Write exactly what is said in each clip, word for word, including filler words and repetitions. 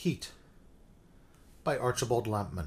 Heat by Archibald Lampman.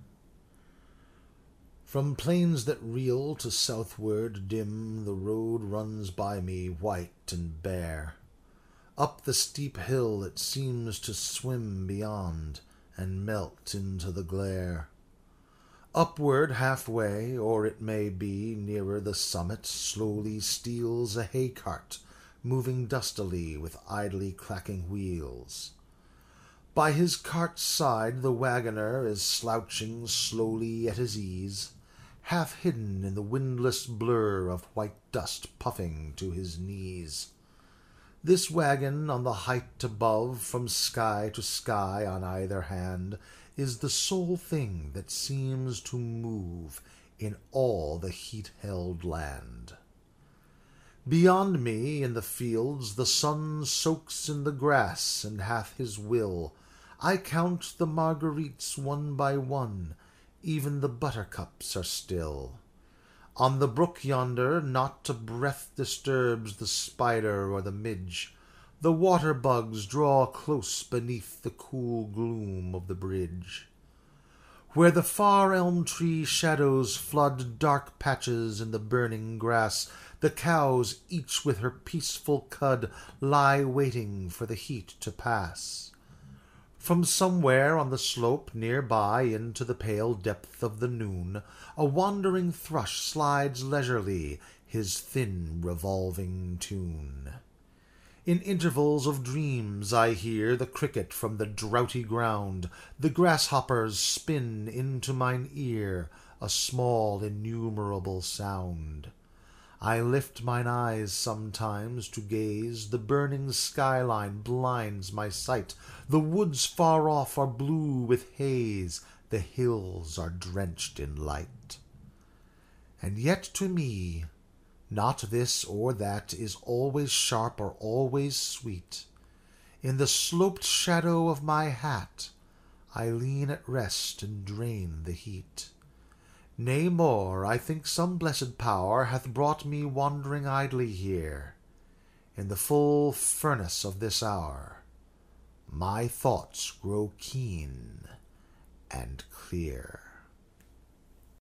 From plains that reel to southward dim, the road runs by me white and bare. Up the steep hill it seems to swim beyond and melt into the glare. Upward halfway, or it may be nearer the summit, slowly steals a hay cart, moving dustily with idly clacking wheels. By his cart's side the wagoner is slouching slowly at his ease, half hidden in the windless blur of white dust puffing to his knees. This wagon on the height above, from sky to sky on either hand, is the sole thing that seems to move in all the heat-held land. Beyond me, in the fields, the sun soaks in the grass and hath his will. I count the marguerites one by one, even the buttercups are still. On the brook yonder not a breath disturbs the spider or the midge. The water bugs draw close beneath the cool gloom of the bridge. Where the far elm tree shadows flood dark patches in the burning grass, the cows, each with her peaceful cud, lie waiting for the heat to pass. From somewhere on the slope near by into the pale depth of the noon, a wandering thrush slides leisurely his thin revolving tune. In intervals of dreams I hear the cricket from the droughty ground, the grasshoppers spin into mine ear a small innumerable sound. I lift mine eyes sometimes to gaze, the burning skyline blinds my sight, the woods far off are blue with haze, the hills are drenched in light. And yet to me, not this or that is always sharp or always sweet. In the sloped shadow of my hat, I lean at rest and drain the heat. Nay more, I think some blessed power hath brought me wandering idly here. In the full furnace of this hour, my thoughts grow keen and clear.